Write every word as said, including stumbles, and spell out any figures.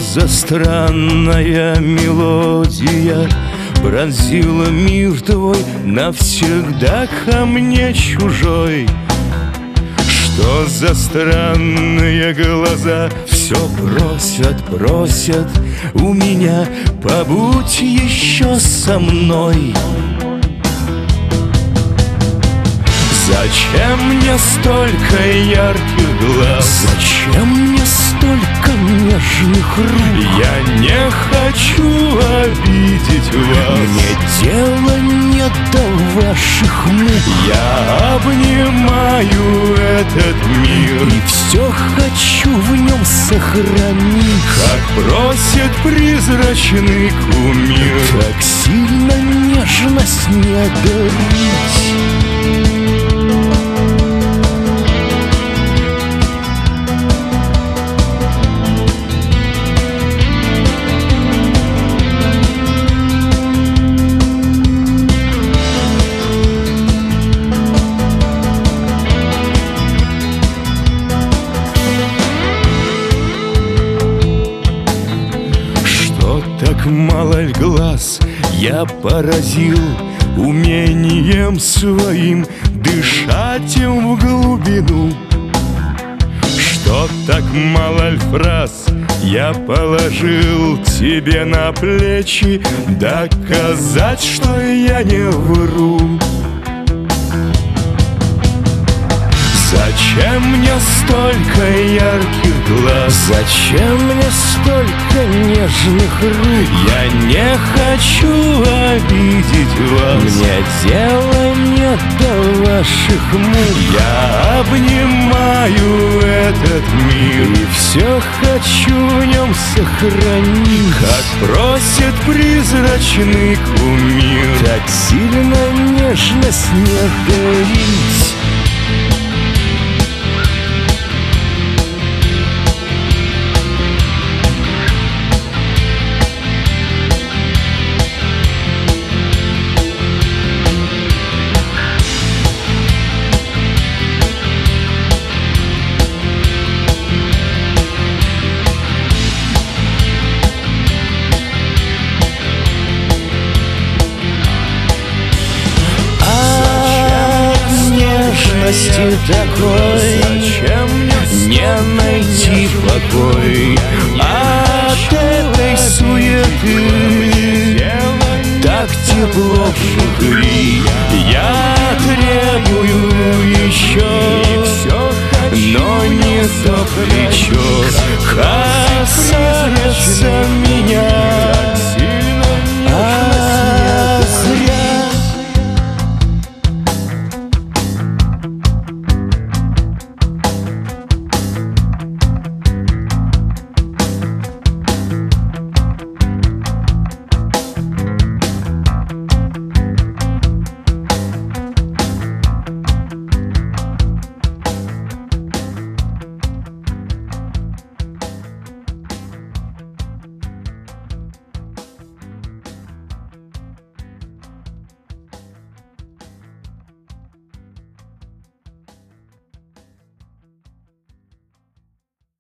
за странная мелодия пронзила мир твой, навсегда ко мне чужой? Что за странные глаза все просят, просят у меня: побудь еще со мной. Зачем мне столько ярких глаз? Зачем мне столько нежных рук? Я не хочу обидеть вас. Мне дела нет до ваших мук. Я обнимаю этот мир и все хочу в нем сохранить. Как просит призрачный кумир, так сильно нежность не дарить. Так мало ль глаз я поразил умением своим дышать им в глубину? Что так мало ль фраз я положил тебе на плечи доказать, что я не вру? Зачем мне столько ярких глаз? Зачем мне столько нежных рук? Я не хочу обидеть вас. Мне дела нет до ваших мук. Я обнимаю этот мир и все хочу в нем сохранить. Как просит призрачный кумир, так сильно нежность не дарить. Такой не найти покой от этой суеты. Так тепло внутри, я требую еще, но не то плечо касается меня.